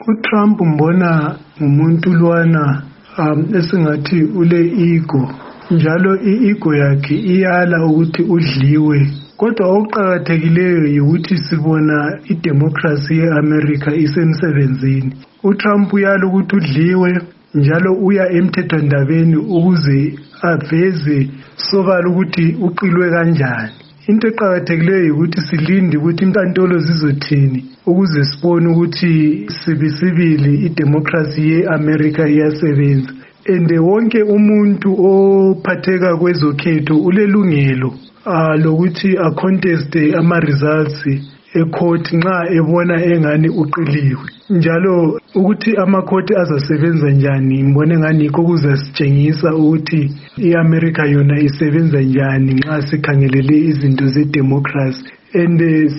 uTrump mbona ngumuntu lwana esingathi ule ego, njalo i-ego yakhe iyala ukuthi udliwe. Kodwa okuqakathekileyo ukuthi sibona idemocracy ye-America isemsebenzini. uTrump uyala ukuthi udliwe njalo uya emthethwandabeni ukuze aveze sobala ukuthi uqilwe kanjani. Into eqakathekileyo ukuthi silinde ukuthi inkantolo zizothini ukuze sibone ukuthi sibili idemocracy ye-America iyasebenza. And wonke umuntu ophatheka kwezokhetho ulelungelo lokuthi acontest ama-results ecourt nxa ebona engani uqiliwe. Njalo ukuthi amakhoti azasebenza njani ngibona engani yikho kuzasitshengisa ukuthi i-America yona isebenza njani nxa sikhangelele izinto ze-democracy. And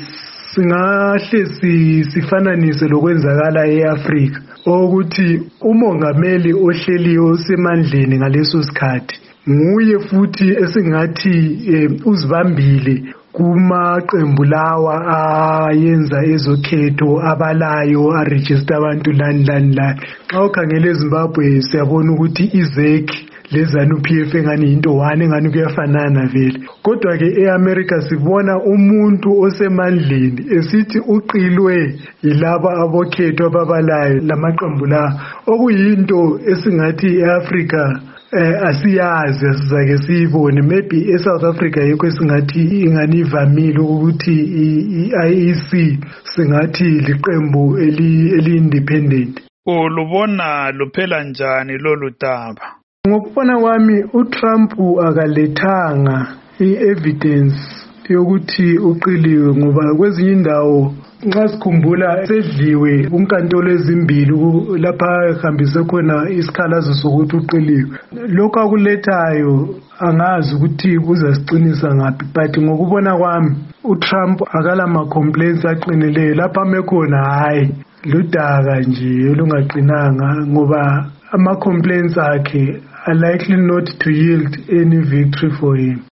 singahle sifananise lokwenzakala e-Africa ukuthi umongameli ohleliyo osemandleni ngaleso sikhathi nguye futhi esingathi uzibambile kumaqembu lawa ayenza ezokhetho abalayo aregister abantu lani. Xa ukhangele eZimbabwe siyabona ukuthi iZEC lezanu PF engani into one engani kuyafanana vele. Kodwa ke eAmerica sibona umuntu osemandleni esithi uqilwe yilaba abokhetho ababalayo lamaqembu la, okuyinto esingathi eAfrica asiyazi asizake siyibone. Maybe eSouth Africa yikho esingathi ingani ivamile ukuthi i-IEC singathi liqembu eli-independent. Ulubona luphela njani lolu daba? Ngokubona kwami uTrump akalethanga i-evidence yokuthi uqiliwe, ngoba kwezinye indawo nxa sikhumbula sedliwe kunkantolo ezimbili lapha ehambise khona isikhalazo sokuthi uqiliwe. Lokho akulethayo angazi ukuthi kuzasiqinisa ngaphi, but ngokubona kwami uTrump akala ma-complaints aqinileyo. Lapha amekhona hayi ludaka nje olungaqinanga, ngoba ama-complaints akhe are likely not to yield any victory for him.